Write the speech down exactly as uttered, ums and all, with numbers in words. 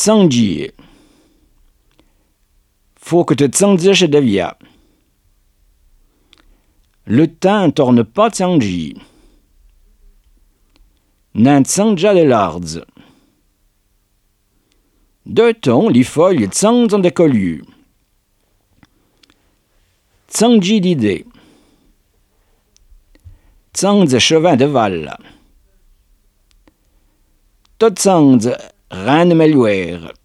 Zangi. Faut que te zangisce de via. Le temps torne pas zangi. N'en zangia de lards. De ton li foglie zanzan de collu. Zangi d'idée. Zanze chevin de valla. Tot zanze ran meluer.